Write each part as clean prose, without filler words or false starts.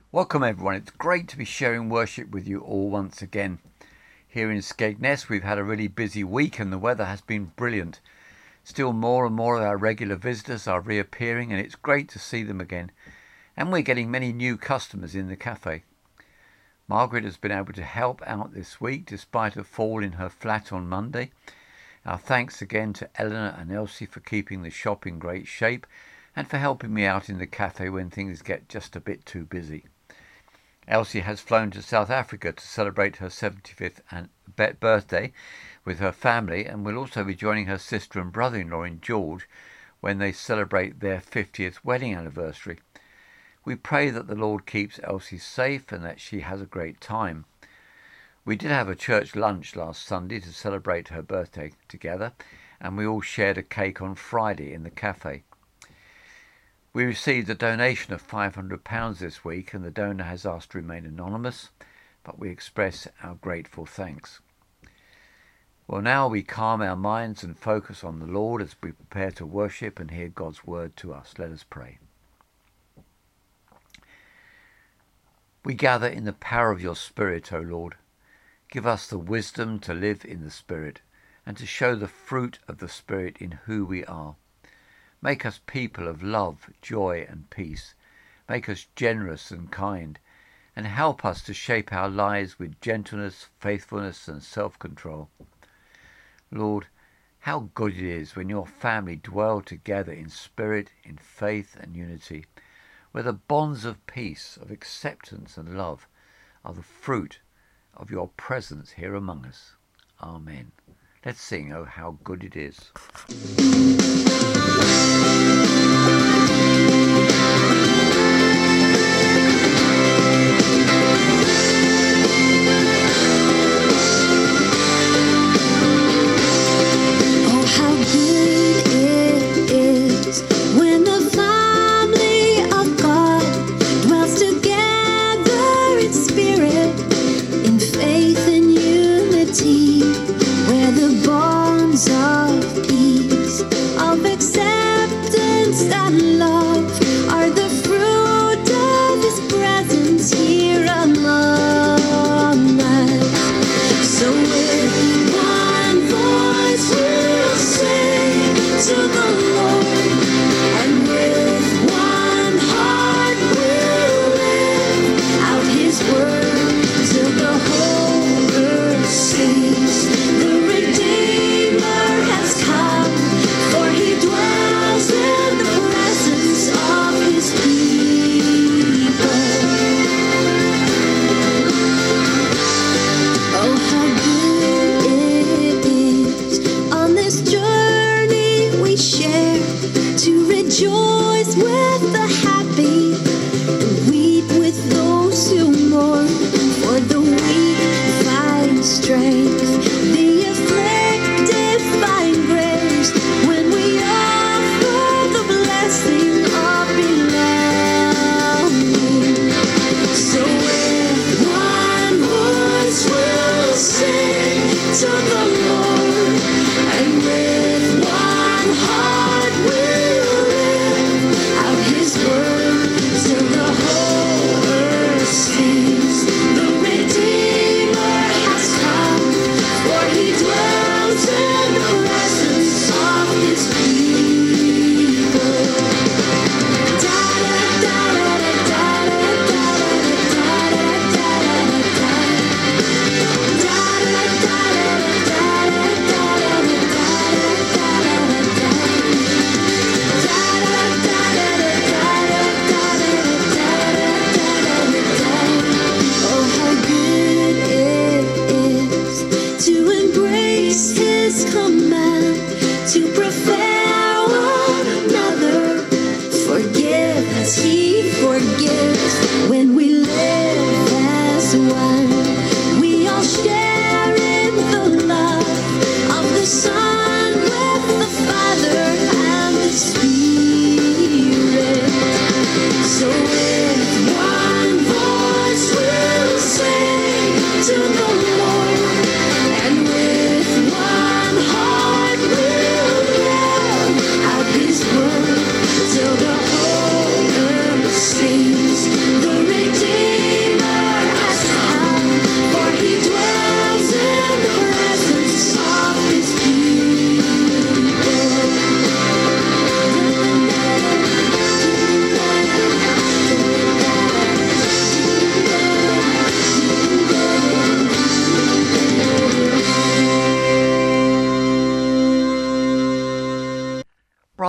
Welcome everyone, it's great to be sharing worship with you all once again. Here in Skegness we've had a really busy week and the weather has been brilliant. Still more and more of our regular visitors are reappearing and it's great to see them again. And we're getting many new customers in the cafe. Margaret has been able to help out this week despite a fall in her flat on Monday. Our thanks again to Eleanor and Elsie for keeping the shop in great shape and for helping me out in the cafe when things get just a bit too busy. Elsie has flown to South Africa to celebrate her 75th birthday with her family and will also be joining her sister and brother-in-law in George when they celebrate their 50th wedding anniversary. We pray that the Lord keeps Elsie safe and that she has a great time. We did have a church lunch last Sunday to celebrate her birthday together, and we all shared a cake on Friday in the cafe. We received a donation of £500 this week, and the donor has asked to remain anonymous, but we express our grateful thanks. Well, now we calm our minds and focus on the Lord as we prepare to worship and hear God's word to us. Let us pray. We gather in the power of your Spirit, O Lord. Give us the wisdom to live in the Spirit and to show the fruit of the Spirit in who we are. Make us people of love, joy and peace. Make us generous and kind, and help us to shape our lives with gentleness, faithfulness and self-control. Lord, how good it is when your family dwell together in spirit, in faith and unity, where the bonds of peace, of acceptance and love are the fruit of your presence here among us. Amen. Let's sing, Oh, how good it is. Of peace, of acceptance.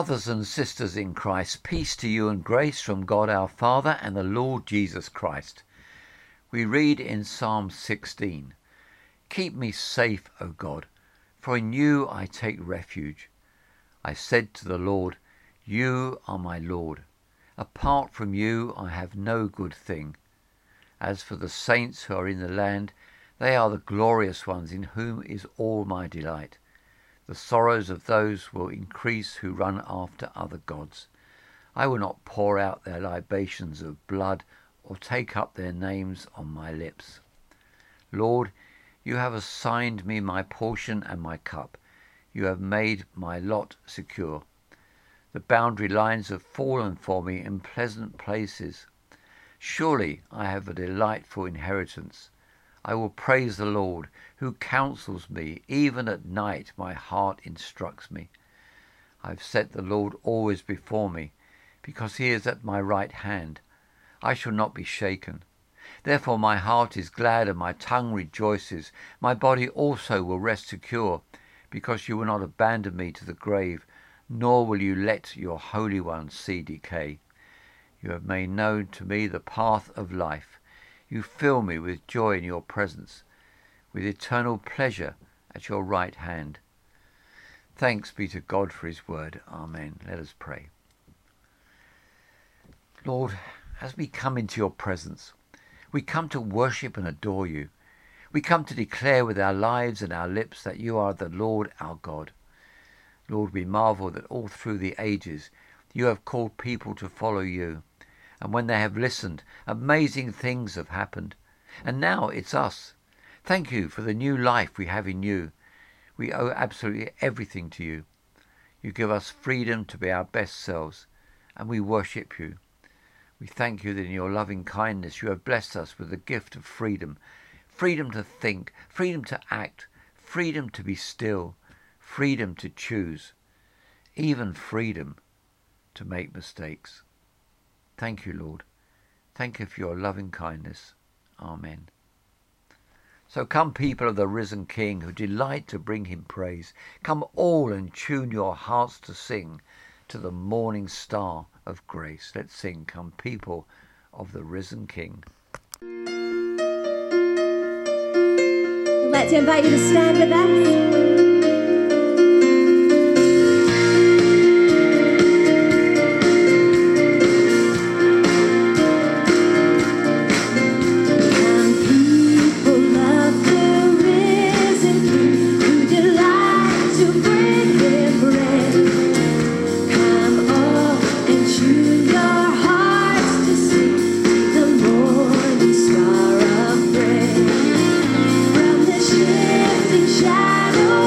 Brothers and sisters in Christ, peace to you and grace from God our Father and the Lord Jesus Christ. We read in Psalm 16, "Keep me safe, O God, for in you I take refuge. I said to the Lord, you are my Lord. Apart from you I have no good thing. As for the saints who are in the land, they are the glorious ones in whom is all my delight. The sorrows of those will increase who run after other gods. I will not pour out their libations of blood or take up their names on my lips. Lord, you have assigned me my portion and my cup. You have made my lot secure. The boundary lines have fallen for me in pleasant places. Surely I have a delightful inheritance. I will praise the Lord, who counsels me. Even at night my heart instructs me. I have set the Lord always before me, because he is at my right hand. I shall not be shaken. Therefore my heart is glad and my tongue rejoices. My body also will rest secure, because you will not abandon me to the grave, nor will you let your Holy One see decay. You have made known to me the path of life. You fill me with joy in your presence, with eternal pleasure at your right hand." Thanks be to God for his word. Amen. Let us pray. Lord, as we come into your presence, we come to worship and adore you. We come to declare with our lives and our lips that you are the Lord our God. Lord, we marvel that all through the ages you have called people to follow you. And when they have listened, amazing things have happened. And now it's us. Thank you for the new life we have in you. We owe absolutely everything to you. You give us freedom to be our best selves, and we worship you. We thank you that in your loving kindness you have blessed us with the gift of freedom. Freedom to think, freedom to act, freedom to be still, freedom to choose, even freedom to make mistakes. Thank you, Lord. Thank you for your loving kindness. Amen. So come, people of the risen King, who delight to bring him praise. Come all and tune your hearts to sing to the morning star of grace. Let's sing, "Come, people of the risen King." I'd like to invite you to stand with us. Shadow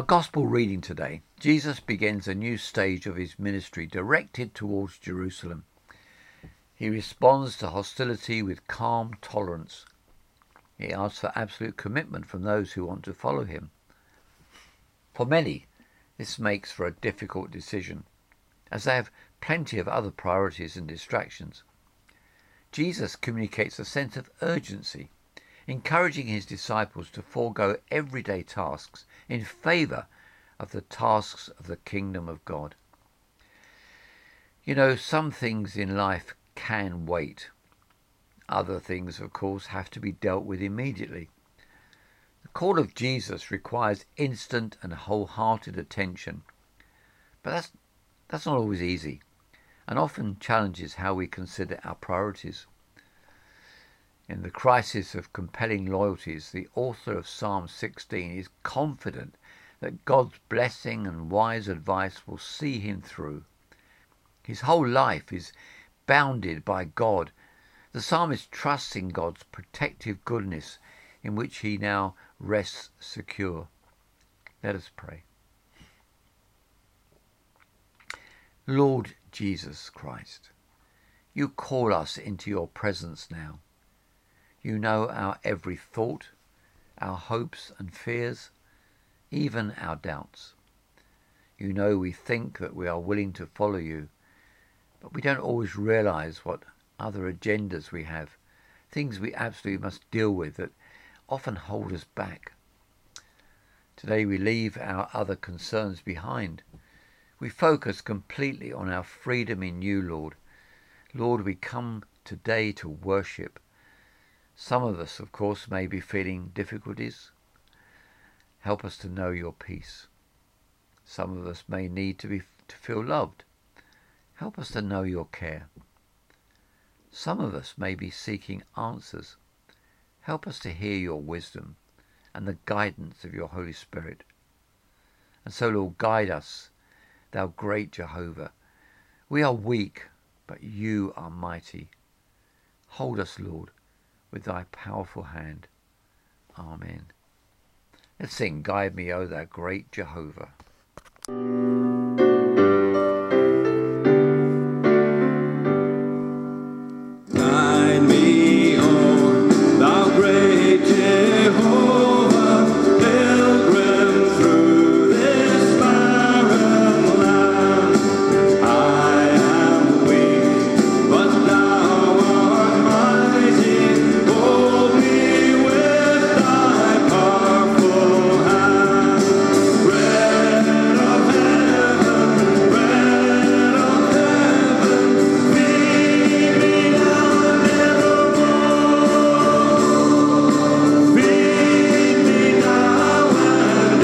Gospel reading today, Jesus begins a new stage of his ministry directed towards Jerusalem. He responds to hostility with calm tolerance. He asks for absolute commitment from those who want to follow him. For many, this makes for a difficult decision, as they have plenty of other priorities and distractions. Jesus communicates a sense of urgency, encouraging his disciples to forego everyday tasks in favour of the tasks of the kingdom of God. You know, some things in life can wait. Other things, of course, have to be dealt with immediately. The call of Jesus requires instant and wholehearted attention, but that's not always easy, and often challenges how we consider our priorities. In the crisis of compelling loyalties, the author of Psalm 16 is confident that God's blessing and wise advice will see him through. His whole life is bounded by God. The psalmist trusts in God's protective goodness, in which he now rests secure. Let us pray. Lord Jesus Christ, you call us into your presence now. You know our every thought, our hopes and fears, even our doubts. You know we think that we are willing to follow you, but we don't always realise what other agendas we have, things we absolutely must deal with that often hold us back. Today we leave our other concerns behind. We focus completely on our freedom in you, Lord. Lord, we come today to worship. Some of us, of course, may be feeling difficulties. Help us to know your peace. Some of us may need to feel loved. Help us to know your care. Some of us may be seeking answers. Help us to hear your wisdom and the guidance of your Holy Spirit. And so, Lord, guide us, thou great Jehovah. We are weak, but you are mighty. Hold us, Lord, with thy powerful hand. Amen. Let's sing, Guide Me, O thou great Jehovah. Guide me, O thou great Jehovah, pilgrim through this barren land. I am weak, but thou art mighty. Hold me with thy powerful hand. Bread of heaven, feed me now and evermore. Feed me now and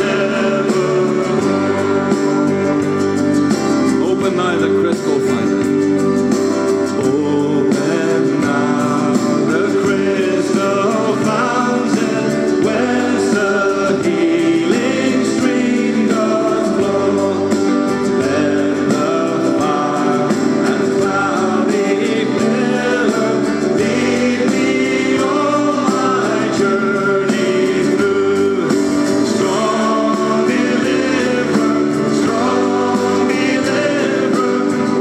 evermore. Open now the crystal fountain. Open now the crystal fountain, whence the healing stream doth flow. Let the fire and cloudy pillar lead me on my journey through. Strong deliverer,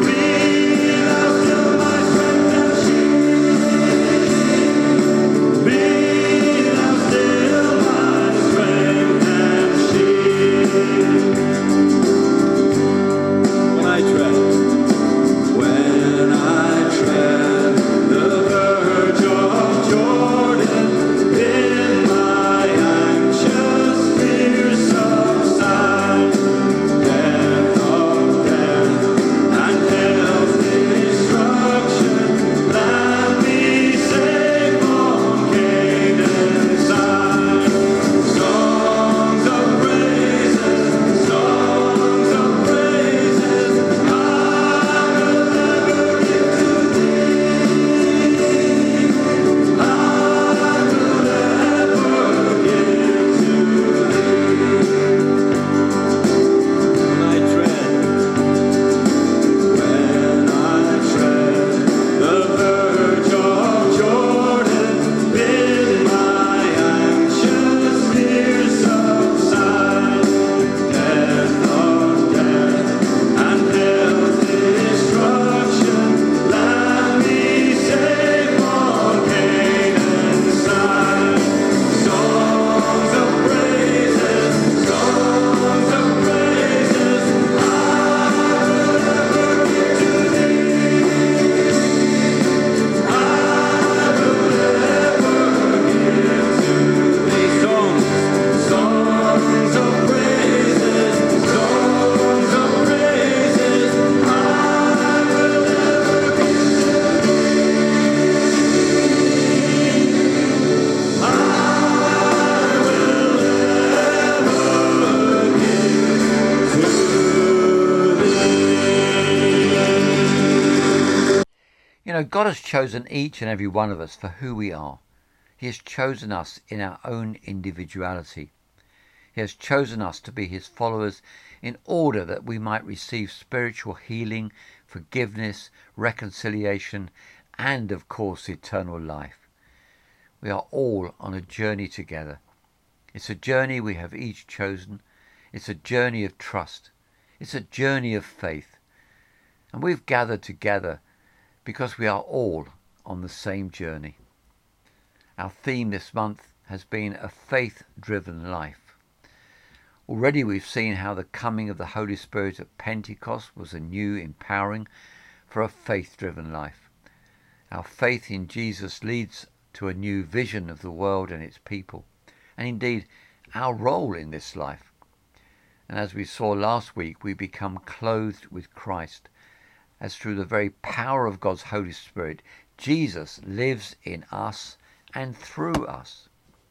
God has chosen each and every one of us for who we are. He has chosen us in our own individuality. He has chosen us to be his followers in order that we might receive spiritual healing, forgiveness, reconciliation, and of course eternal life. We are all on a journey together. It's a journey we have each chosen. It's a journey of trust. It's a journey of faith. And we've gathered together because we are all on the same journey. Our theme this month has been a faith-driven life. Already we've seen how the coming of the Holy Spirit at Pentecost was a new empowering for a faith-driven life. Our faith in Jesus leads to a new vision of the world and its people, and indeed our role in this life. And as we saw last week, we become clothed with Christ, as through the very power of God's Holy Spirit, Jesus lives in us and through us.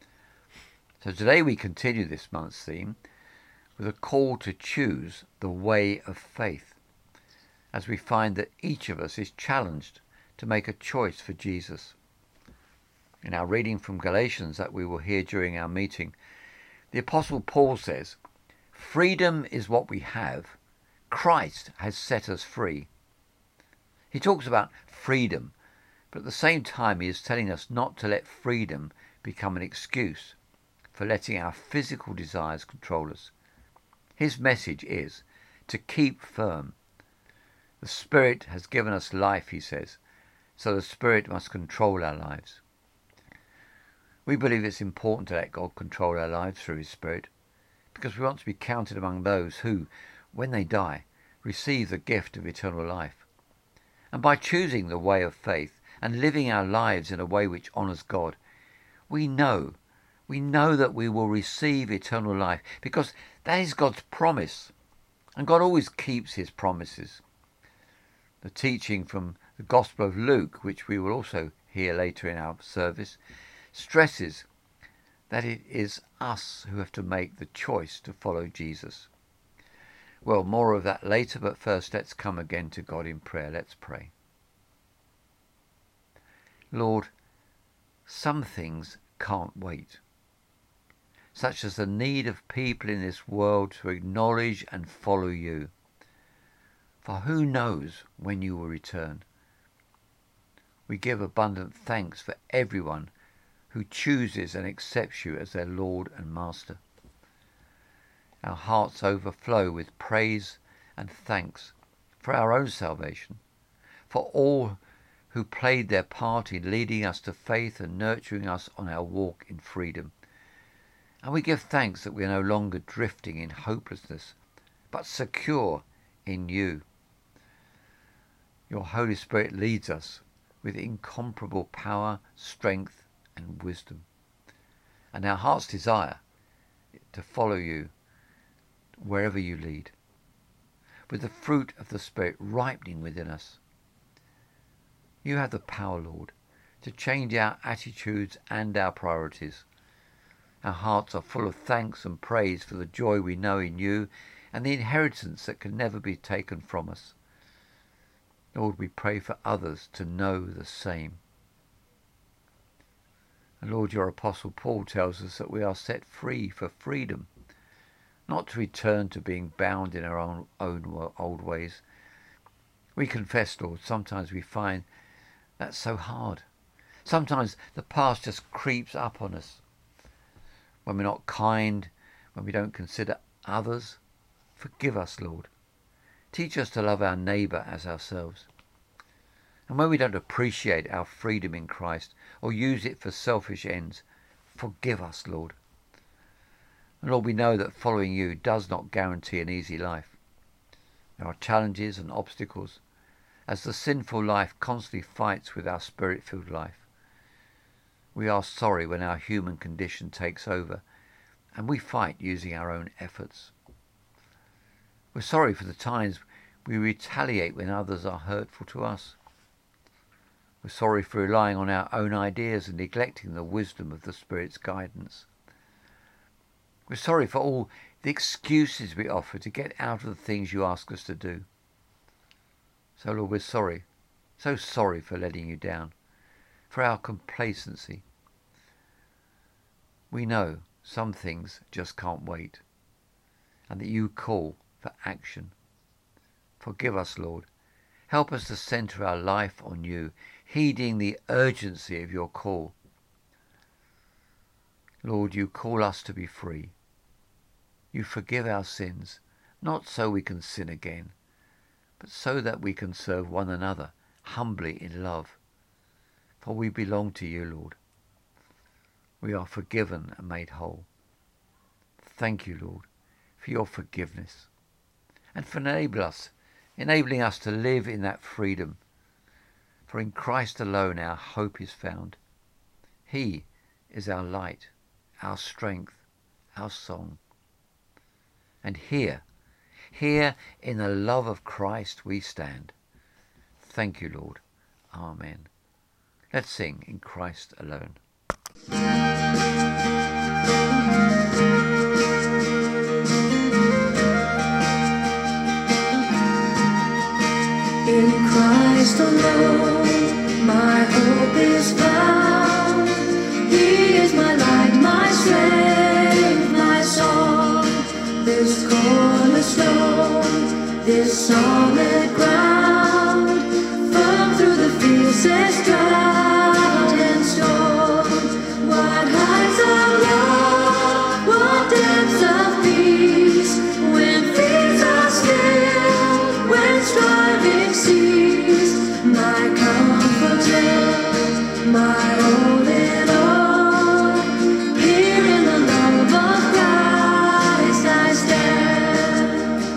So today we continue this month's theme with a call to choose the way of faith, as we find that each of us is challenged to make a choice for Jesus. In our reading from Galatians that we will hear during our meeting, the Apostle Paul says, "Freedom is what we have. Christ has set us free." He talks about freedom, but at the same time he is telling us not to let freedom become an excuse for letting our physical desires control us. His message is to keep firm. The Spirit has given us life, he says, so the Spirit must control our lives. We believe it's important to let God control our lives through his Spirit, because we want to be counted among those who, when they die, receive the gift of eternal life. And by choosing the way of faith and living our lives in a way which honours God, we know that we will receive eternal life, because that is God's promise, and God always keeps his promises. The teaching from the Gospel of Luke, which we will also hear later in our service, stresses that it is us who have to make the choice to follow Jesus. Well, more of that later, but first let's come again to God in prayer. Let's pray. Lord, some things can't wait, such as the need of people in this world to acknowledge and follow you. For who knows when you will return? We give abundant thanks for everyone who chooses and accepts you as their Lord and Master. Our hearts overflow with praise and thanks for our own salvation, for all who played their part in leading us to faith and nurturing us on our walk in freedom. And we give thanks that we are no longer drifting in hopelessness, but secure in you. Your Holy Spirit leads us with incomparable power, strength, and wisdom. And our heart's desire to follow you wherever you lead, with the fruit of the Spirit ripening within us. You have the power, Lord, to change our attitudes and our priorities. Our hearts are full of thanks and praise for the joy we know in you and the inheritance that can never be taken from us. Lord, we pray for others to know the same. And Lord, your Apostle Paul tells us that we are set free for freedom, not to return to being bound in our own old ways. We confess, Lord, sometimes we find that's so hard. Sometimes the past just creeps up on us. When we're not kind, when we don't consider others, forgive us, Lord. Teach us to love our neighbour as ourselves. And when we don't appreciate our freedom in Christ or use it for selfish ends, forgive us, Lord. And Lord, we know that following you does not guarantee an easy life. There are challenges and obstacles, as the sinful life constantly fights with our spirit-filled life. We are sorry when our human condition takes over, and we fight using our own efforts. We're sorry for the times we retaliate when others are hurtful to us. We're sorry for relying on our own ideas and neglecting the wisdom of the Spirit's guidance. We're sorry for all the excuses we offer to get out of the things you ask us to do. So, Lord, we're sorry So sorry for letting you down, for our complacency. We know some things just can't wait, and that you call for action. Forgive us, Lord. Help us to centre our life on you, heeding the urgency of your call. Lord, you call us to be free. You forgive our sins, not so we can sin again, but so that we can serve one another humbly in love. For we belong to you, Lord. We are forgiven and made whole. Thank you, Lord, for your forgiveness and for enabling us to live in that freedom. For in Christ alone our hope is found. He is our light, our strength, our song. And here in the love of Christ we stand. Thank you, Lord. Amen. Let's sing In Christ Alone. In Christ alone, my hope is found. He is my light, my strength, my song. This cornerstone, this solid ground, firm through the fiercest drought and storm. What heights of love, what depths of peace, when feet are still, when striving cease. My comforter, my all in all, here in the love of Christ I stand.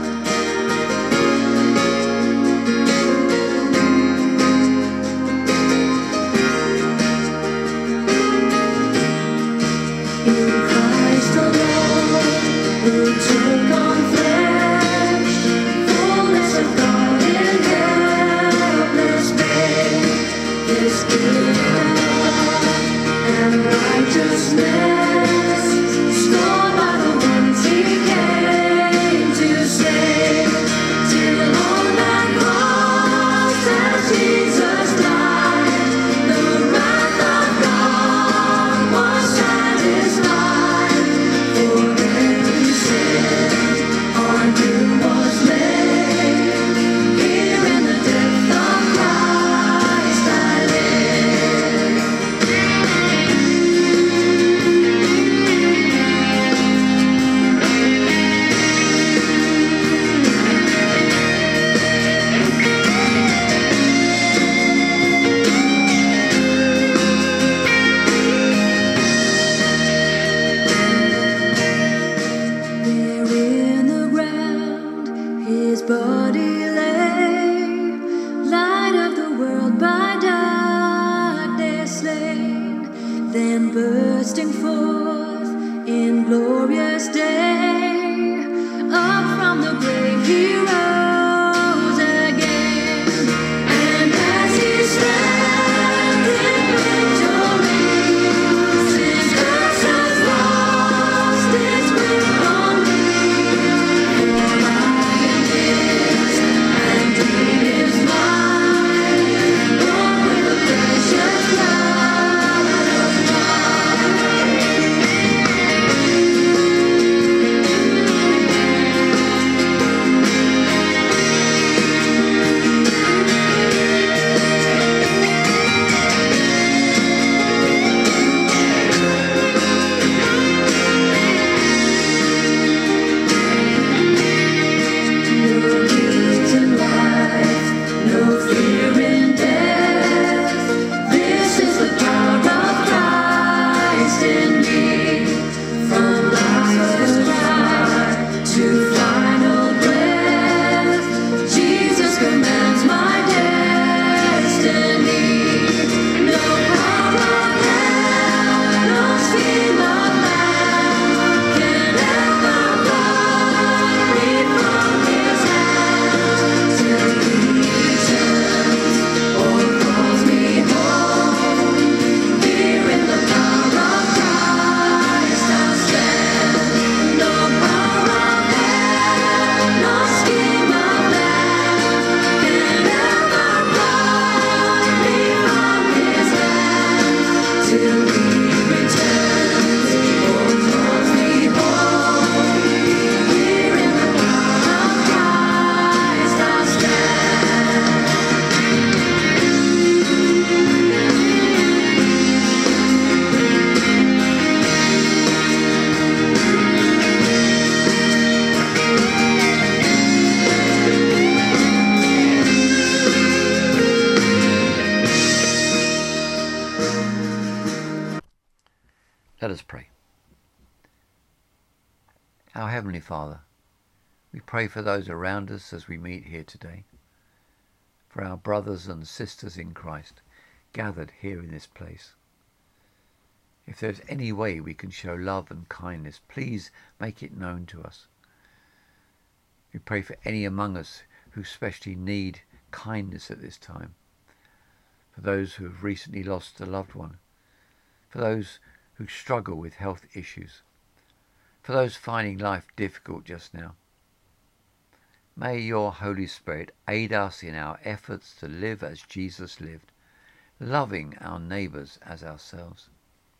In Christ alone, who took on flesh, fullness of God in helpless babe, this gift of love and righteousness, scorned by the ones he came to save, till on that cross as Jesus died, the wrath of God was satisfied. For every sin on you was laid, here in the depth of Christ I live. There in the ground his body lay, light of the world by darkness slain, then bursting forth in glorious day, up from the grave he rose again. And as he stands in victory, sin's curse has lost its grip on me. For I am his, and he is mine, bought with the precious blood of God. us pray. Our Heavenly Father, we pray for those around us as we meet here today, for our brothers and sisters in Christ gathered here in this place. If there's any way we can show love and kindness, please make it known to us. We pray for any among us who especially need kindness at this time, for those who have recently lost a loved one, for those who struggle with health issues, for those finding life difficult just now. May your Holy Spirit aid us in our efforts to live as Jesus lived, loving our neighbours as ourselves.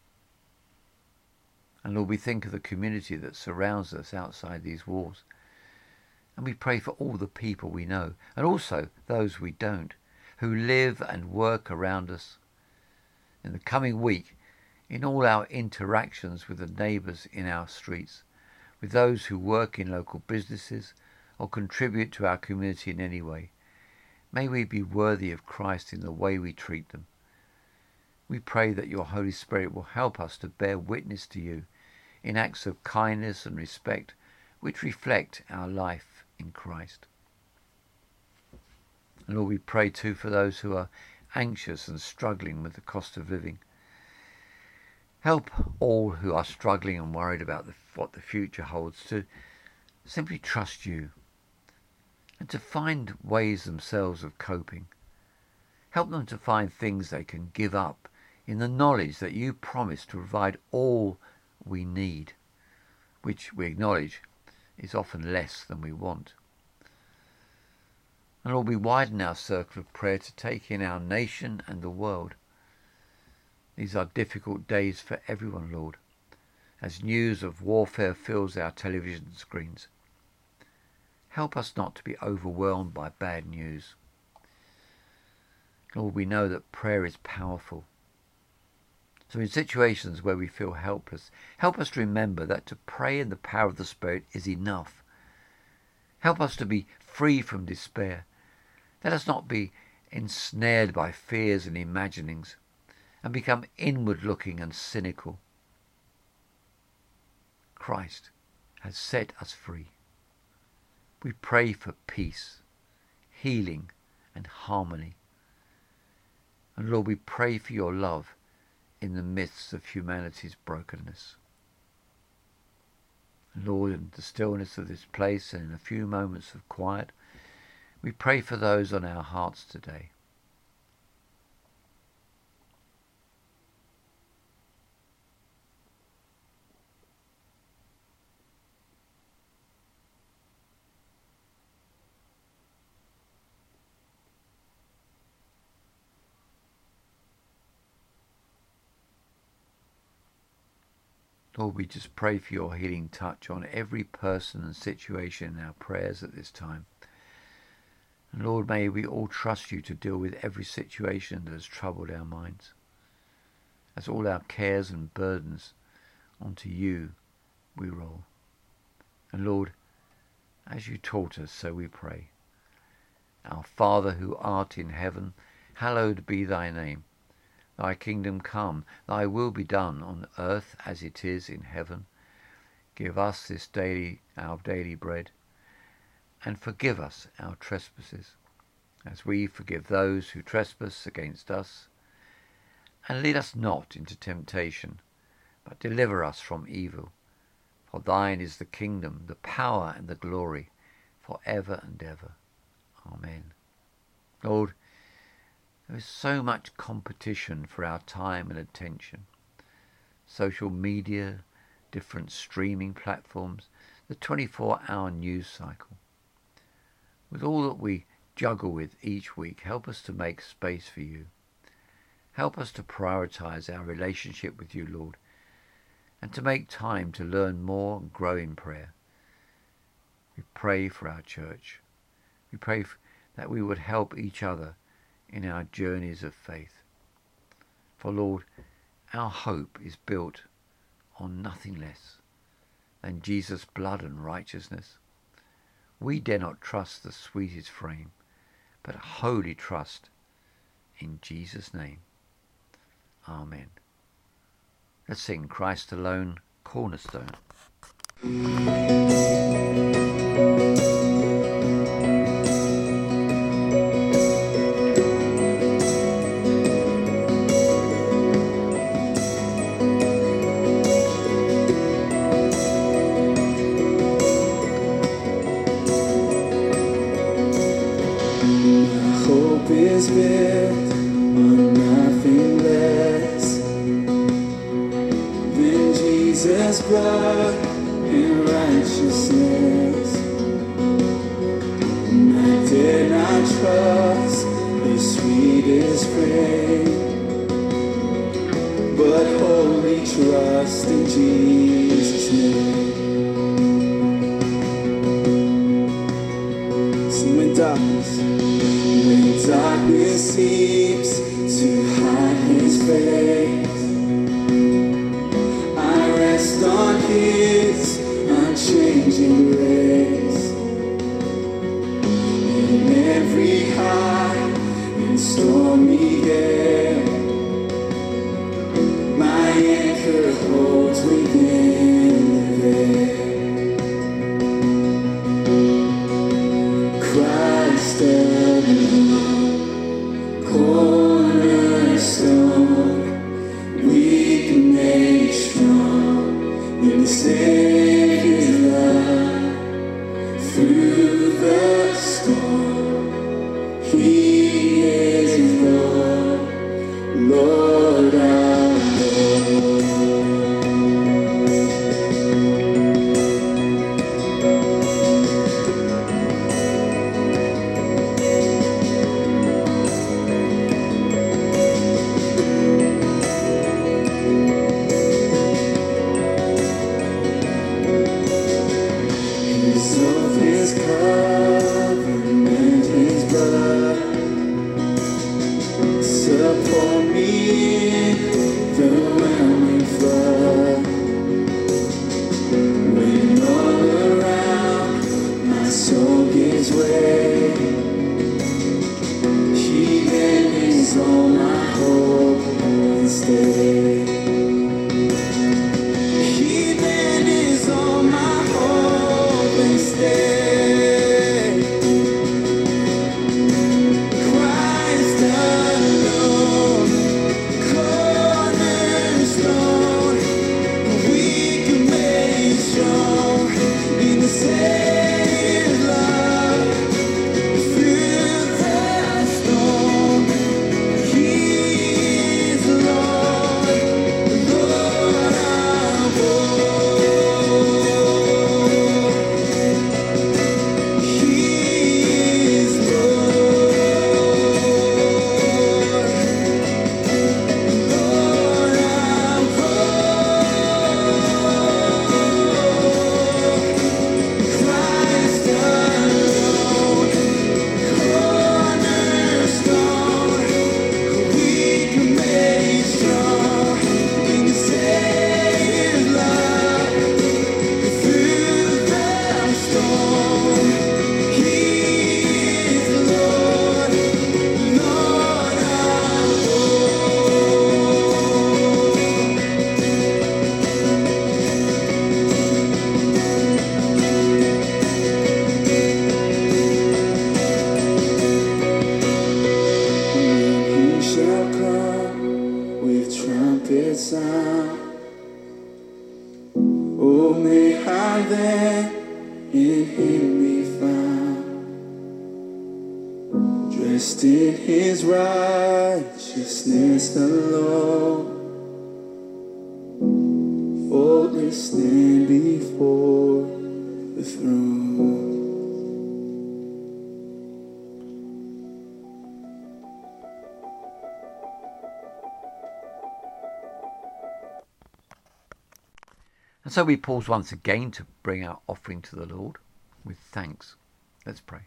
And Lord, we think of the community that surrounds us outside these walls. And we pray for all the people we know, and also those we don't, who live and work around us. In the coming week, in all our interactions with the neighbours in our streets, with those who work in local businesses or contribute to our community in any way, may we be worthy of Christ in the way we treat them. We pray that your Holy Spirit will help us to bear witness to you in acts of kindness and respect which reflect our life in Christ. And Lord, we pray too for those who are anxious and struggling with the cost of living. Help all who are struggling and worried about what the future holds to simply trust you and to find ways themselves of coping. Help them to find things they can give up in the knowledge that you promise to provide all we need, which we acknowledge is often less than we want. And Lord, we widen our circle of prayer to take in our nation and the world. These are difficult days for everyone, Lord, as news of warfare fills our television screens. Help us not to be overwhelmed by bad news. Lord, we know that prayer is powerful. So in situations where we feel helpless, help us to remember that to pray in the power of the Spirit is enough. Help us to be free from despair. Let us not be ensnared by fears and imaginings and become inward-looking and cynical. Christ has set us free. We pray for peace, healing and harmony. And Lord, we pray for your love in the midst of humanity's brokenness. Lord, in the stillness of this place and in a few moments of quiet, we pray for those on our hearts today. Lord, we just pray for your healing touch on every person and situation in our prayers at this time. And Lord, may we all trust you to deal with every situation that has troubled our minds, as all our cares and burdens onto you we roll. And Lord, as you taught us, so we pray. Our Father who art in heaven, hallowed be thy name. Thy kingdom come, thy will be done on earth as it is in heaven. Give us this day our daily bread, and forgive us our trespasses, as we forgive those who trespass against us. And lead us not into temptation, but deliver us from evil. For thine is the kingdom, the power, and the glory, for ever and ever. Amen. Lord, there is so much competition for our time and attention. Social media, different streaming platforms, the 24-hour news cycle. With all that we juggle with each week, help us to make space for you. Help us to prioritize our relationship with you, Lord, and to make time to learn more and grow in prayer. We pray for our church. We pray that we would help each other in our journeys of faith. For Lord, our hope is built on nothing less than Jesus' blood and righteousness. We dare not trust the sweetest frame, but wholly trust in Jesus' name. Amen. Let's sing Christ Alone, Cornerstone. Hope is built on nothing less than Jesus' blood and righteousness. And I dare not trust the sweetest frame, but wholly trust in Jesus' name. See, when darkness seems to hide His face, I rest on His unchanging grace. In every high and stormy gale, my anchor holds within the veil. Christ alone, cornerstone, weak and made strong in the Savior's love. Through the storm, He is Lord, Lord our Lord. His oath, His covenant, His blood support me in the whelming flood. When all around my soul gives way, He then is all my hope and stay. He then is all my hope and stay. Christ alone, cornerstone, weak and made strong in the Savior's love. Through the storm, He is Lord, Lord our Lord. He is Lord, Lord our Lord. Christ alone, cornerstone, weak and made strong in the Savior's love. Through the storm, He is Lord, Lord our Lord. He shall come with trumpet sound. Oh, may I then in Him be found, dressed in His righteousness alone, faultless stand before the throne. And so we pause once again to bring our offering to the Lord with thanks. Let's pray.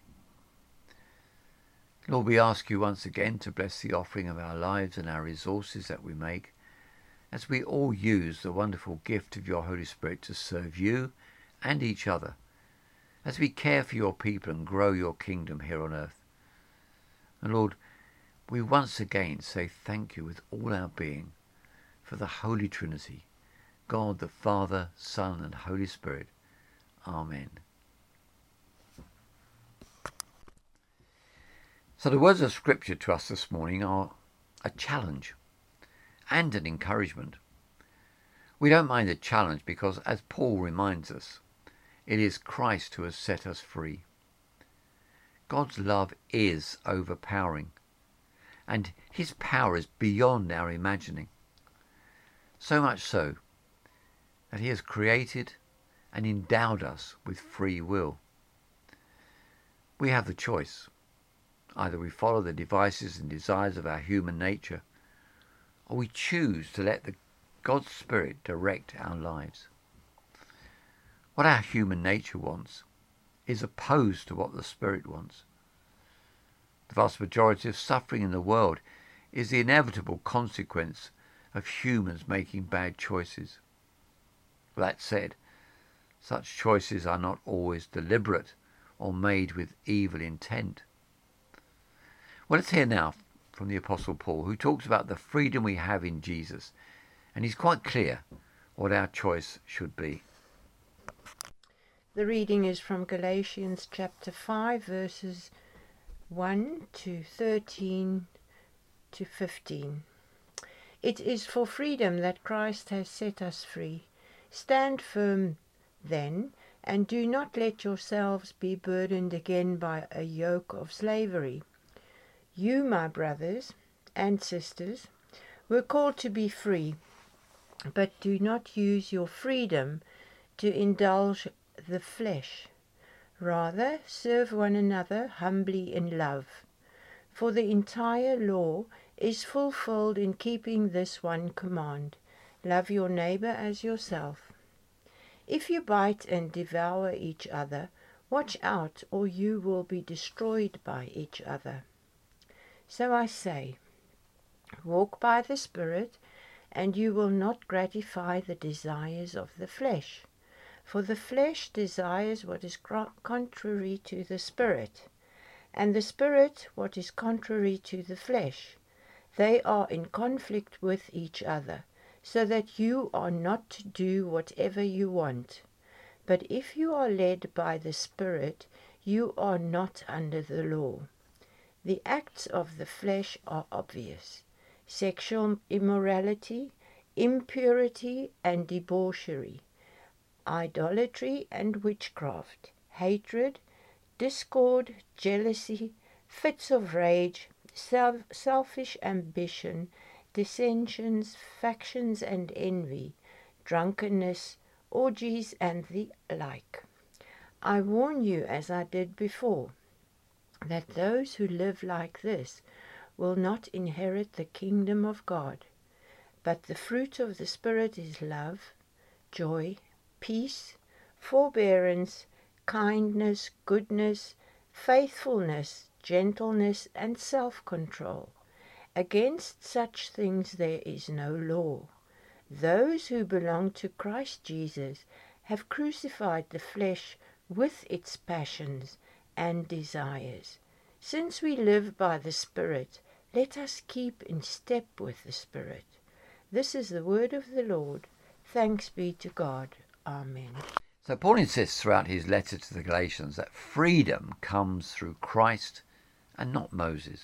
Lord, we ask you once again to bless the offering of our lives and our resources that we make, as we all use the wonderful gift of your Holy Spirit to serve you and each other, as we care for your people and grow your kingdom here on earth. And Lord, we once again say thank you with all our being for the Holy Trinity, God the Father, Son and Holy Spirit. Amen. So the words of Scripture to us this morning are a challenge and an encouragement. We don't mind a challenge because, as Paul reminds us, it is Christ who has set us free. God's love is overpowering, and his power is beyond our imagining. So much so that he has created and endowed us with free will. We have the choice. Either we follow the devices and desires of our human nature, or we choose to let God's Spirit direct our lives. What our human nature wants is opposed to what the Spirit wants. The vast majority of suffering in the world is the inevitable consequence of humans making bad choices. That said, such choices are not always deliberate or made with evil intent. Well, let's hear now from the Apostle Paul, who talks about the freedom we have in Jesus, and he's quite clear what our choice should be. The reading is from Galatians chapter 5, verses 1 to 13 to 15. It is for freedom that Christ has set us free. Stand firm then, and do not let yourselves be burdened again by a yoke of slavery. You, my brothers and sisters, were called to be free, but do not use your freedom to indulge the flesh. Rather, serve one another humbly in love. For the entire law is fulfilled in keeping this one command: love your neighbor as yourself. If you bite and devour each other, watch out, or you will be destroyed by each other. So I say, walk by the Spirit, and you will not gratify the desires of the flesh. For the flesh desires what is contrary to the Spirit, and the Spirit what is contrary to the flesh. They are in conflict with each other, so that you are not to do whatever you want. But if you are led by the Spirit, you are not under the law. The acts of the flesh are obvious: sexual immorality, impurity and debauchery, idolatry and witchcraft, hatred, discord, jealousy, fits of rage, selfish ambition, dissensions, factions and envy, drunkenness, orgies and the like. I warn you, as I did before, that those who live like this will not inherit the kingdom of God. But the fruit of the Spirit is love, joy, peace, forbearance, kindness, goodness, faithfulness, gentleness, and self-control. Against such things there is no law. Those who belong to Christ Jesus have crucified the flesh with its passions and desires. Since we live by the Spirit, let us keep in step with the Spirit. This is the word of the Lord. Thanks be to God. Amen. So Paul insists throughout his letter to the Galatians that freedom comes through Christ and not Moses.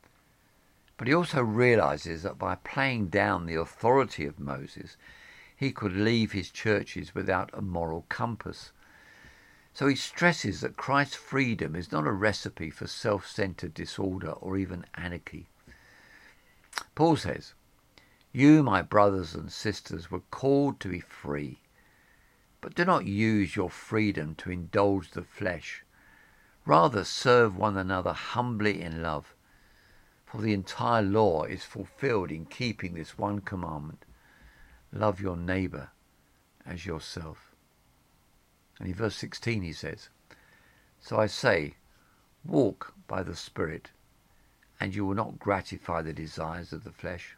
But he also realizes that by playing down the authority of Moses, he could leave his churches without a moral compass. So he stresses that Christ's freedom is not a recipe for self-centered disorder or even anarchy. Paul says, "You, my brothers and sisters, were called to be free, but do not use your freedom to indulge the flesh. Rather, serve one another humbly in love. For the entire law is fulfilled in keeping this one commandment: love your neighbor as yourself." And in verse 16 he says, "So I say, walk by the Spirit, and you will not gratify the desires of the flesh."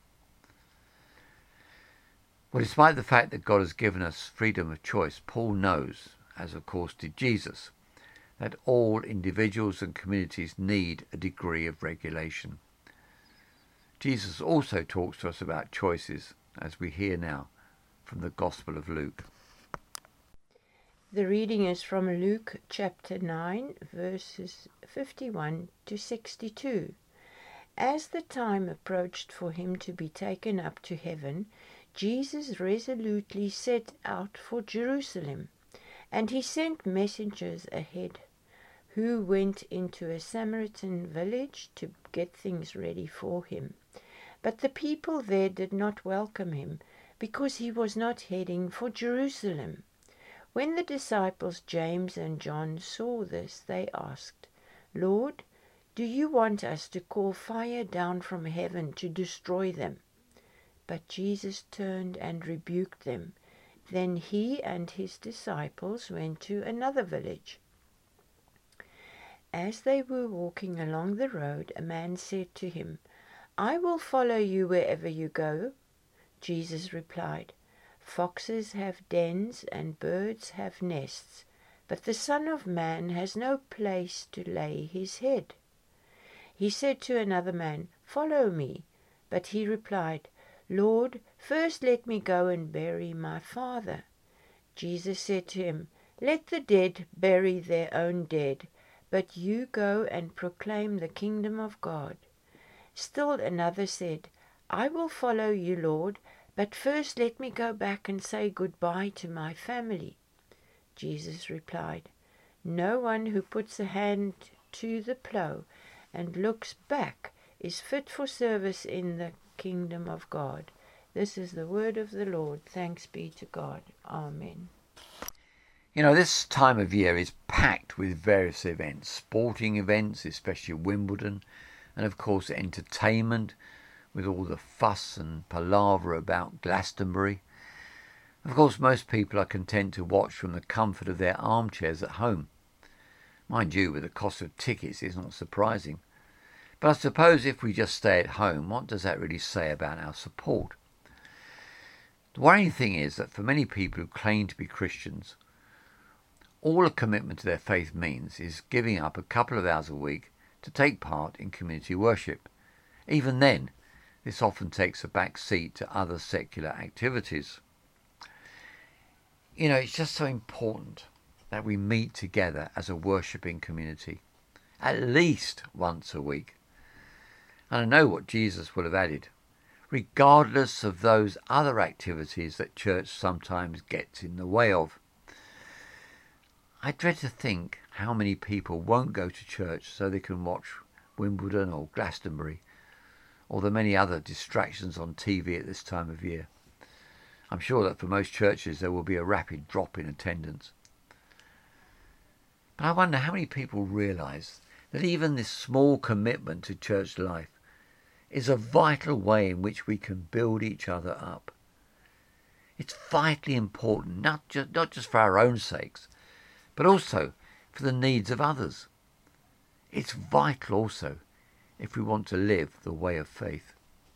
Well, despite the fact that God has given us freedom of choice, Paul knows, as of course did Jesus, that all individuals and communities need a degree of regulation. Jesus also talks to us about choices, as we hear now from the Gospel of Luke. The reading is from Luke chapter 9, verses 51 to 62. As the time approached for him to be taken up to heaven, Jesus resolutely set out for Jerusalem, and he sent messengers ahead, who went into a Samaritan village to get things ready for him. But the people there did not welcome him, because he was not heading for Jerusalem. When the disciples James and John saw this, they asked, "Lord, do you want us to call fire down from heaven to destroy them?" But Jesus turned and rebuked them. Then he and his disciples went to another village. As they were walking along the road, a man said to him, "I will follow you wherever you go." Jesus replied, "Foxes have dens and birds have nests, but the Son of Man has no place to lay his head." He said to another man, "Follow me." But he replied, "Lord, first let me go and bury my father." Jesus said to him, "Let the dead bury their own dead, but you go and proclaim the kingdom of God." Still another said, "I will follow you, Lord, but first let me go back and say goodbye to my family." Jesus replied, "No one who puts a hand to the plough and looks back is fit for service in the kingdom of God." This is the word of the Lord. Thanks be to God. Amen. You know, this time of year is packed with various events, sporting events, especially Wimbledon, and of course entertainment, with all the fuss and palaver about Glastonbury. Of course, most people are content to watch from the comfort of their armchairs at home. Mind you, with the cost of tickets, it's not surprising. But I suppose if we just stay at home, what does that really say about our support? The worrying thing is that for many people who claim to be Christians, all a commitment to their faith means is giving up a couple of hours a week to take part in community worship. Even then, this often takes a back seat to other secular activities. You know, it's just so important that we meet together as a worshipping community, at least once a week. And I know what Jesus would have added, regardless of those other activities that church sometimes gets in the way of. I dread to think how many people won't go to church so they can watch Wimbledon or Glastonbury, or the many other distractions on TV at this time of year. I'm sure that for most churches there will be a rapid drop in attendance. But I wonder how many people realise that even this small commitment to church life is a vital way in which we can build each other up. It's vitally important, not just for our own sakes, but also for the needs of others. It's vital also if we want to live the way of faith.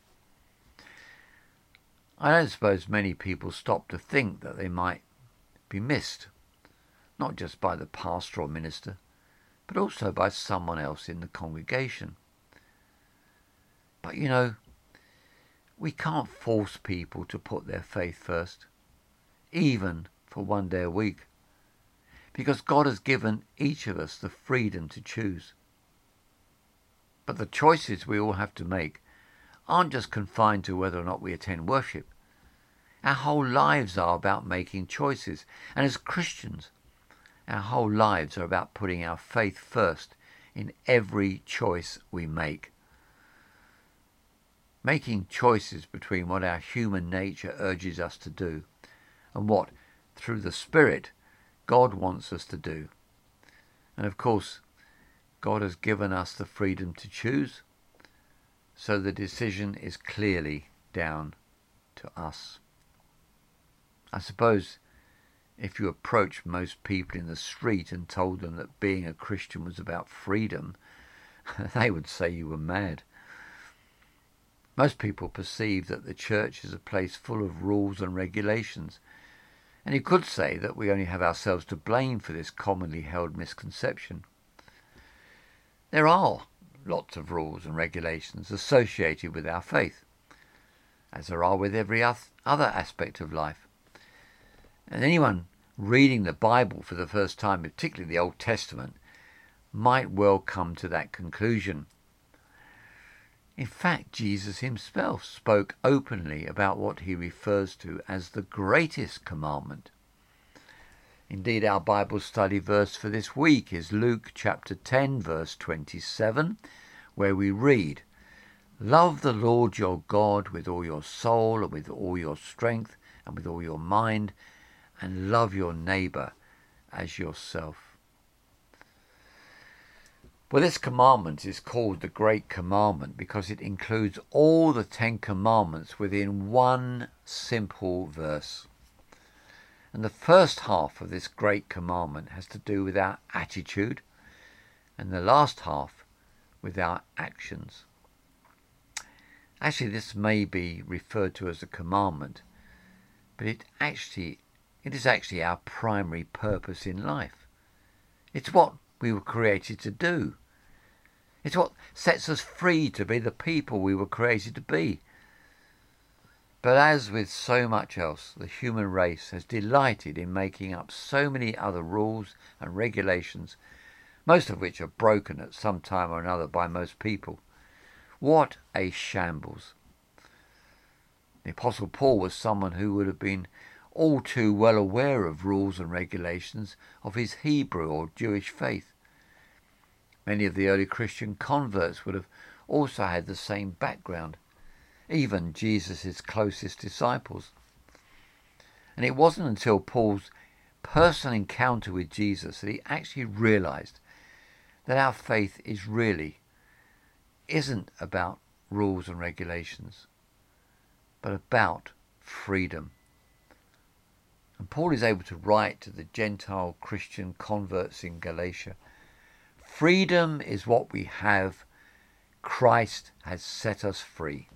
I don't suppose many people stop to think that they might be missed, not just by the pastor or minister, but also by someone else in the congregation. But you know, we can't force people to put their faith first, even for one day a week, because God has given each of us the freedom to choose. But the choices we all have to make aren't just confined to whether or not we attend worship. Our whole lives are about making choices. And as Christians, our whole lives are about putting our faith first in every choice we make. Making choices between what our human nature urges us to do and what, through the Spirit, God wants us to do. And of course, God has given us the freedom to choose, so the decision is clearly down to us. I suppose if you approached most people in the street and told them that being a Christian was about freedom, they would say you were mad. Most people perceive that the church is a place full of rules and regulations, and you could say that we only have ourselves to blame for this commonly held misconception. There are lots of rules and regulations associated with our faith, as there are with every other aspect of life. And anyone reading the Bible for the first time, particularly the Old Testament, might well come to that conclusion. In fact, Jesus himself spoke openly about what he refers to as the greatest commandment. Indeed, our Bible study verse for this week is Luke chapter 10, verse 27, where we read, "Love the Lord your God with all your soul and with all your strength and with all your mind, and love your neighbour as yourself." Well, this commandment is called the Great Commandment because it includes all the 10 commandments within one simple verse. And the first half of this Great Commandment has to do with our attitude, and the last half with our actions. Actually, this may be referred to as a commandment, but it is actually our primary purpose in life. It's what we were created to do. It's what sets us free to be the people we were created to be. But as with so much else, the human race has delighted in making up so many other rules and regulations, most of which are broken at some time or another by most people. What a shambles. The Apostle Paul was someone who would have been all too well aware of rules and regulations of his Hebrew or Jewish faith. Many of the early Christian converts would have also had the same background, even Jesus' closest disciples. And it wasn't until Paul's personal encounter with Jesus that he actually realized that our faith isn't about rules and regulations, but about freedom. And Paul is able to write to the Gentile Christian converts in Galatia, "Freedom is what we have. Christ has set us free."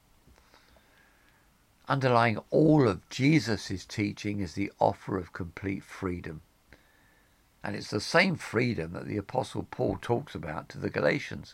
Underlying all of Jesus' teaching is the offer of complete freedom. And it's the same freedom that the Apostle Paul talks about to the Galatians.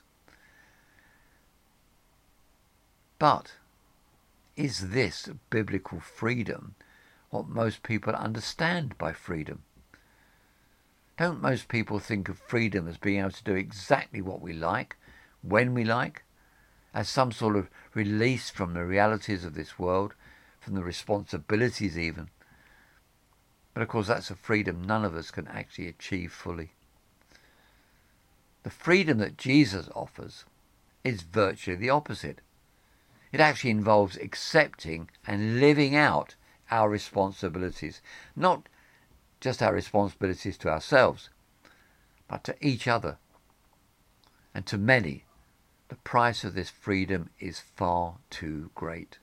But is this biblical freedom what most people understand by freedom? Don't most people think of freedom as being able to do exactly what we like, when we like, as some sort of release from the realities of this world, from the responsibilities even? But of course that's a freedom none of us can actually achieve fully. The freedom that Jesus offers is virtually the opposite. It actually involves accepting and living out our responsibilities, not just our responsibilities to ourselves, but to each other. And to many, the price of this freedom is far too great.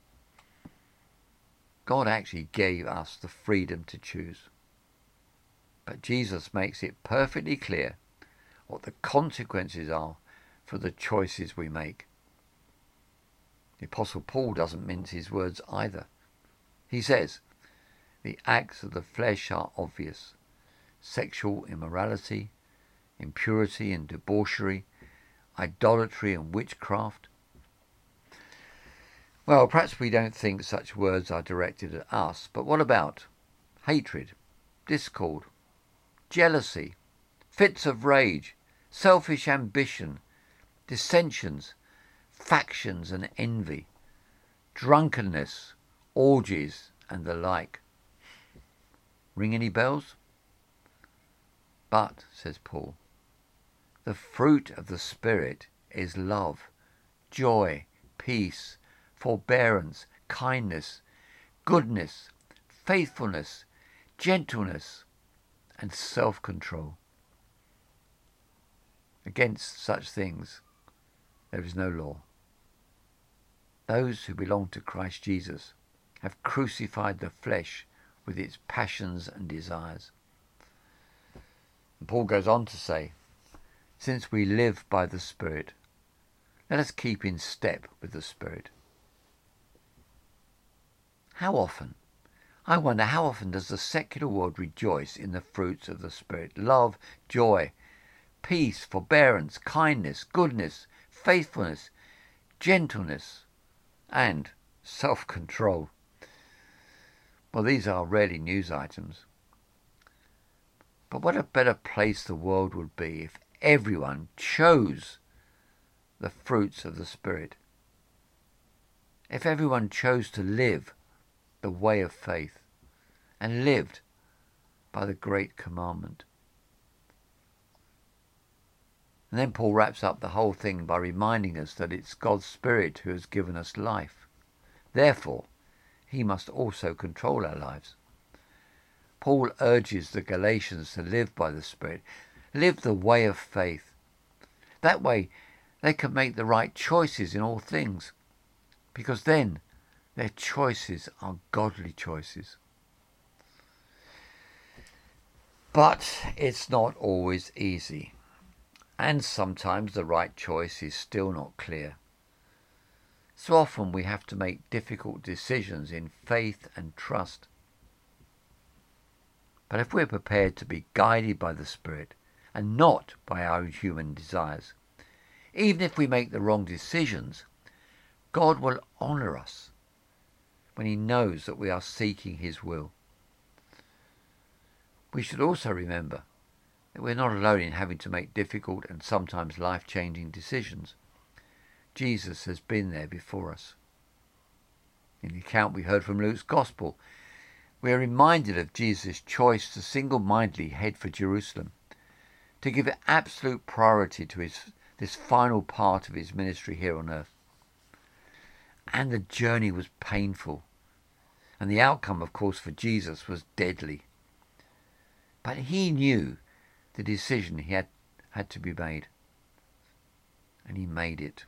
God actually gave us the freedom to choose. But Jesus makes it perfectly clear what the consequences are for the choices we make. The Apostle Paul doesn't mince his words either. He says, "The acts of the flesh are obvious: sexual immorality, impurity and debauchery, idolatry and witchcraft." Well, perhaps we don't think such words are directed at us, but what about hatred, discord, jealousy, fits of rage, selfish ambition, dissensions, factions and envy, drunkenness, orgies and the like? Ring any bells? But, says Paul, the fruit of the Spirit is love, joy, peace, forbearance, kindness, goodness, faithfulness, gentleness, and self-control. Against such things there is no law. Those who belong to Christ Jesus have crucified the flesh with its passions and desires. And Paul goes on to say, since we live by the Spirit, let us keep in step with the Spirit. I wonder how often does the secular world rejoice in the fruits of the Spirit? Love, joy, peace, forbearance, kindness, goodness, faithfulness, gentleness, and self-control. Well, these are rarely news items. But what a better place the world would be if everyone chose the fruits of the Spirit. If everyone chose to live the way of faith and lived by the great commandment. And then Paul wraps up the whole thing by reminding us that it's God's Spirit who has given us life. Therefore, he must also control our lives. Paul urges the Galatians to live by the Spirit, live the way of faith. That way they can make the right choices in all things, because then their choices are godly choices. But it's not always easy, and sometimes the right choice is still not clear. So often we have to make difficult decisions in faith and trust. But if we're prepared to be guided by the Spirit and not by our own human desires, even if we make the wrong decisions, God will honour us when he knows that we are seeking his will. We should also remember that we're not alone in having to make difficult and sometimes life-changing decisions. Jesus has been there before us. In the account we heard from Luke's Gospel, we are reminded of Jesus' choice to single-mindedly head for Jerusalem, to give absolute priority to this final part of his ministry here on earth. And the journey was painful, and the outcome, of course, for Jesus was deadly. But he knew the decision he had to be made, and he made it.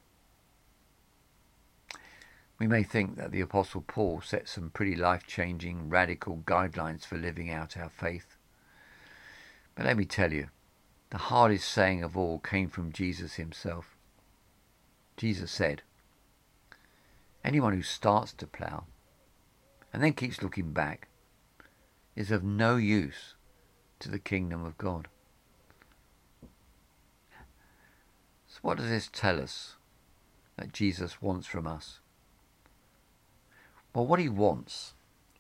We may think that the Apostle Paul set some pretty life-changing, radical guidelines for living out our faith. But let me tell you, the hardest saying of all came from Jesus himself. Jesus said, "Anyone who starts to plough and then keeps looking back is of no use to the kingdom of God." So what does this tell us that Jesus wants from us? Well, what he wants,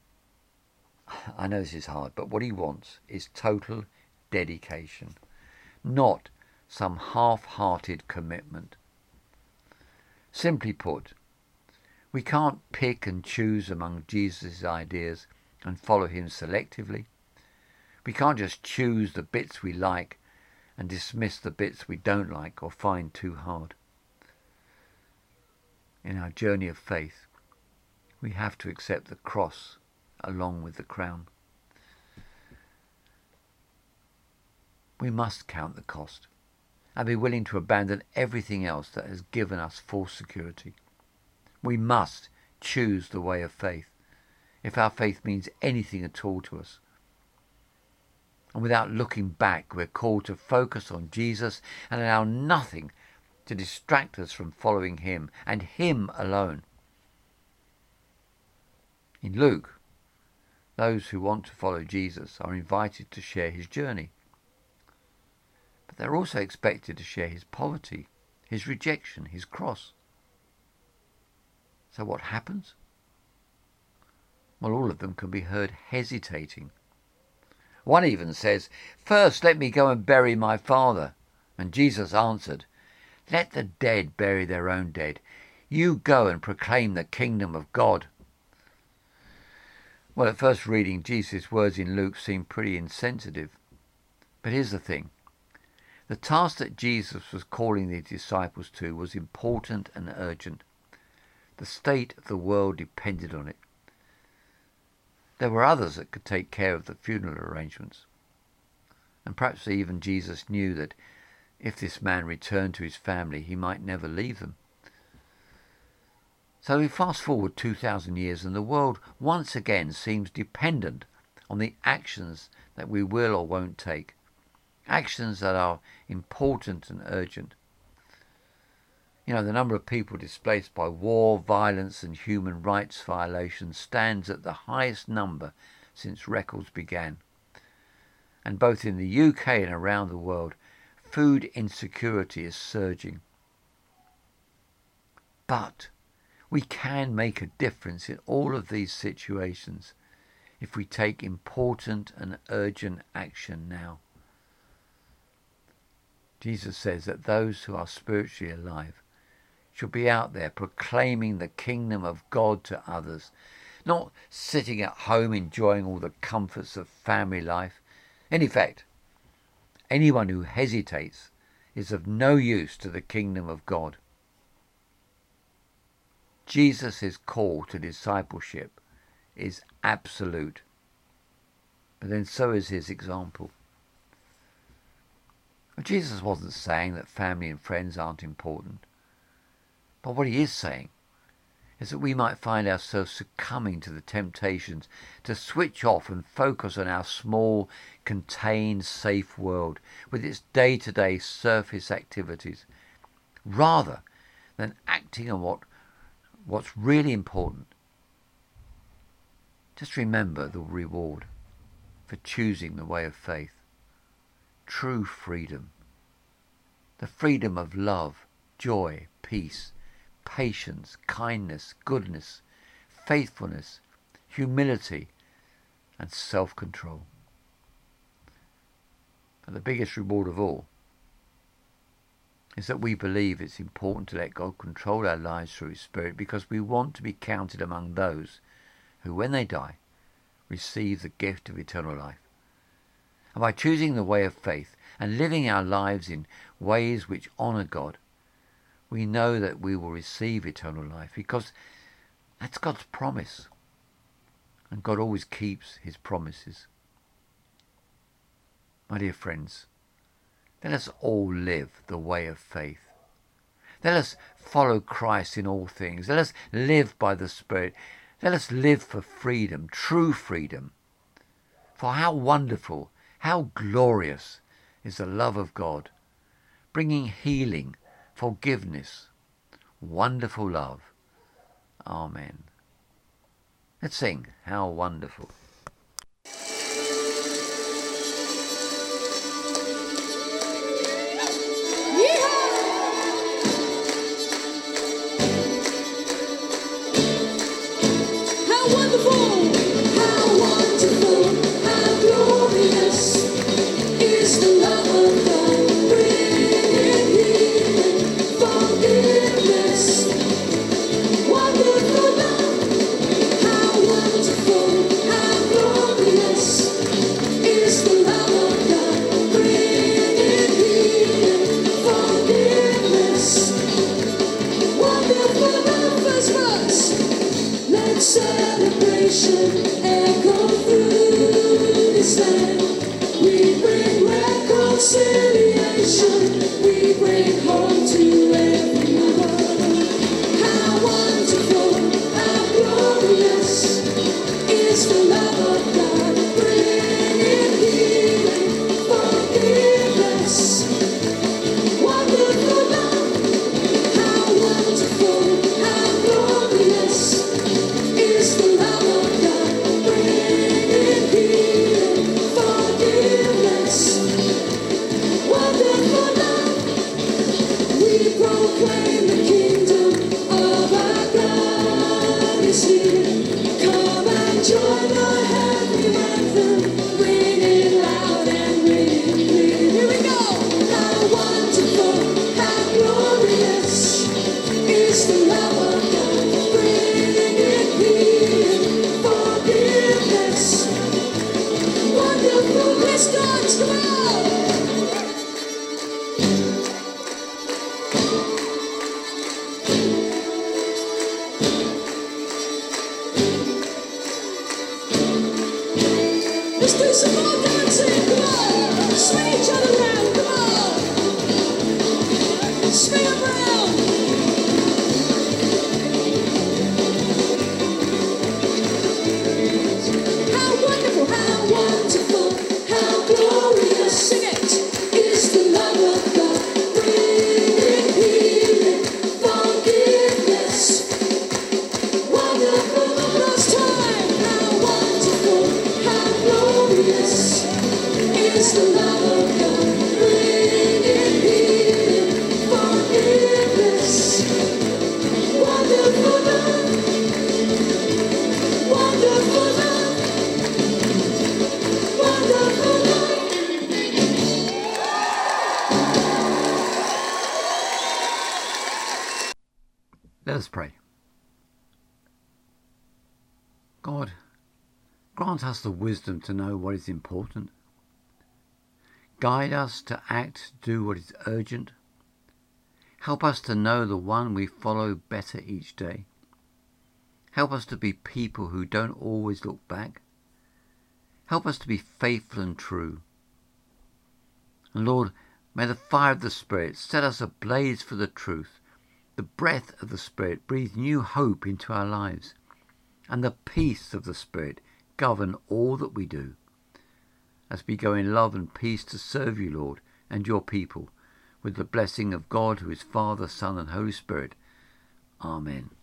I know this is hard, but what he wants is total dedication, not some half-hearted commitment. Simply put, we can't pick and choose among Jesus' ideas and follow him selectively. We can't just choose the bits we like and dismiss the bits we don't like or find too hard. In our journey of faith, we have to accept the cross along with the crown. We must count the cost and be willing to abandon everything else that has given us false security. We must choose the way of faith, if our faith means anything at all to us. And without looking back, we're called to focus on Jesus and allow nothing to distract us from following him and him alone. In Luke, those who want to follow Jesus are invited to share his journey. But they're also expected to share his poverty, his rejection, his cross. So what happens? Well, all of them can be heard hesitating. One even says, "First let me go and bury my father." And Jesus answered, "Let the dead bury their own dead. You go and proclaim the kingdom of God." Well, at first reading, Jesus' words in Luke seem pretty insensitive. But here's the thing. The task that Jesus was calling the disciples to was important and urgent. The state of the world depended on it. There were others that could take care of the funeral arrangements. And perhaps even Jesus knew that if this man returned to his family, he might never leave them. So we fast forward 2,000 years and the world once again seems dependent on the actions that we will or won't take. Actions that are important and urgent. You know, the number of people displaced by war, violence and human rights violations stands at the highest number since records began. And both in the UK and around the world, food insecurity is surging. But we can make a difference in all of these situations if we take important and urgent action now. Jesus says that those who are spiritually alive should be out there proclaiming the kingdom of God to others, not sitting at home enjoying all the comforts of family life. In effect, anyone who hesitates is of no use to the kingdom of God. Jesus' call to discipleship is absolute, but then so is his example. Jesus wasn't saying that family and friends aren't important, but what he is saying is that we might find ourselves succumbing to the temptations to switch off and focus on our small, contained, safe world with its day-to-day surface activities, rather than acting on what's really important. Just remember the reward for choosing the way of faith. True freedom. The freedom of love, joy, peace, patience, kindness, goodness, faithfulness, humility, and self-control. But the biggest reward of all is that we believe it's important to let God control our lives through his Spirit, because we want to be counted among those who, when they die, receive the gift of eternal life. And by choosing the way of faith and living our lives in ways which honour God, we know that we will receive eternal life, because that's God's promise. And God always keeps his promises. My dear friends, let us all live the way of faith. Let us follow Christ in all things. Let us live by the Spirit. Let us live for freedom, true freedom. For how wonderful, how glorious is the love of God, bringing healing, forgiveness, wonderful love. Amen. Let's sing, How Wonderful. Wonderful love. Let us pray. God, grant us the wisdom to know what is important. Guide us to act, to do what is urgent. Help us to know the one we follow better each day. Help us to be people who don't always look back. Help us to be faithful and true. And Lord, may the fire of the Spirit set us ablaze for the truth. The breath of the Spirit breathe new hope into our lives. And the peace of the Spirit govern all that we do. As we go in love and peace to serve you, Lord, and your people, with the blessing of God, who is Father, Son, and Holy Spirit. Amen.